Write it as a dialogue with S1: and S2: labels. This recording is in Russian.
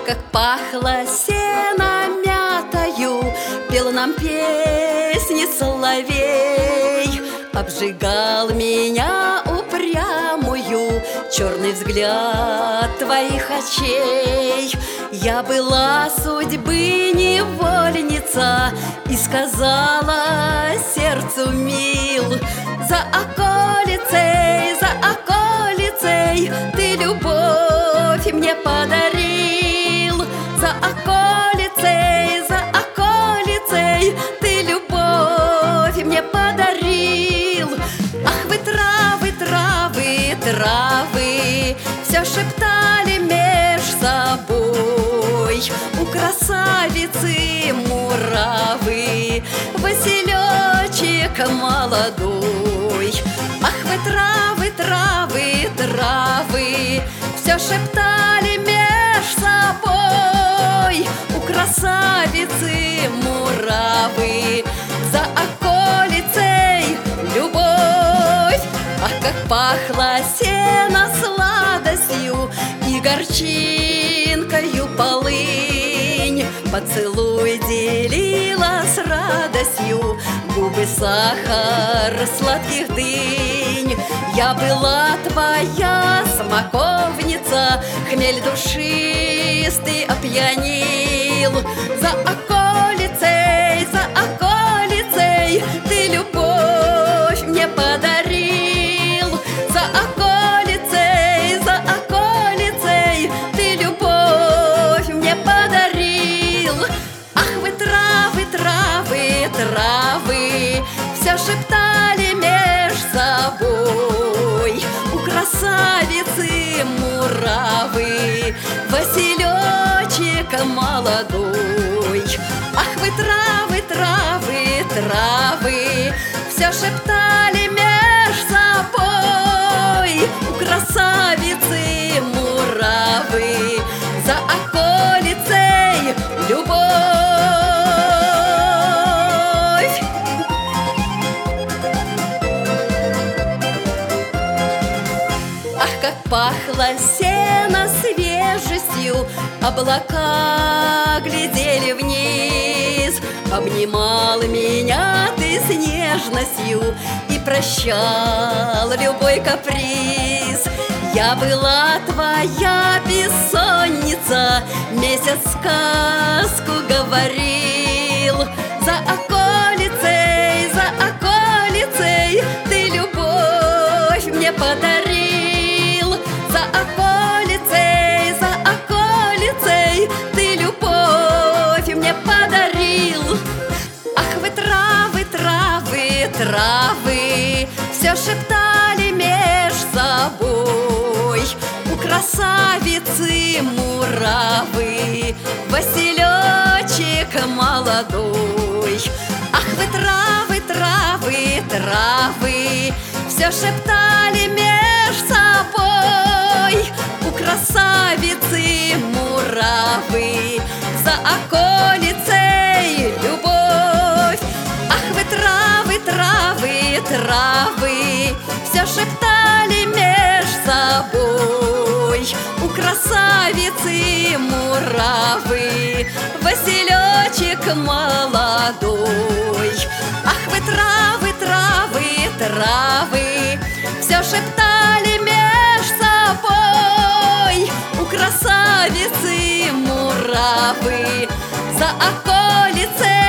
S1: как пахло сено мятою, пел нам песни соловей. Обжигал меня упрямую черный взгляд твоих очей. Я была судьбы невольница и сказала сердцу мил: за околицей ты любовь мне подарил. За околицей ты любовь мне подарил. Ах, вы травы, травы, травы, все шептали меж собой. У красавицы муравы василечек молодой. Ах, вы травы, травы, травы, все шептали меж собой. У красавицы муравы за околицей любовь. Ах, как пахло сено сладостью и горчинкою полынь. Поцелуй делила с радостью губы сахар сладких дынь. Я была твоя смоковница, хмель душистый опьянил. За околицей ты любовь мне подарил. За околицей ты любовь мне подарил. Ах, вы травы, травы, травы, все шептали меж собой. У красавицы муравы василечек молодой. Ах, вы травы, травы, травы, все шептали меж собой. У красавицы муравы за околицей любовь. Ах, как пахло сено свежестью, облака глядели вниз. Обнимал меня ты с нежностью и прощал любой каприз. Я была твоя бессонница, месяц сказку говорил. За околицей ты любовь мне подарил. За околицей ты любовь мне подарил. Ах, вы травы, травы, травы, все шептали меж собой. У красавицы муравы василечек молодой. Ах, вы травы, травы, травы, все шептали меж собой. У красавицы муравы за околицей любовь. Ах, вы травы, травы, травы, все шептали меж собой. У красавицы муравы василечек молодой. Ах, вы травы, травы, травы, все шептали меж собой. У красавицы муравы за околицей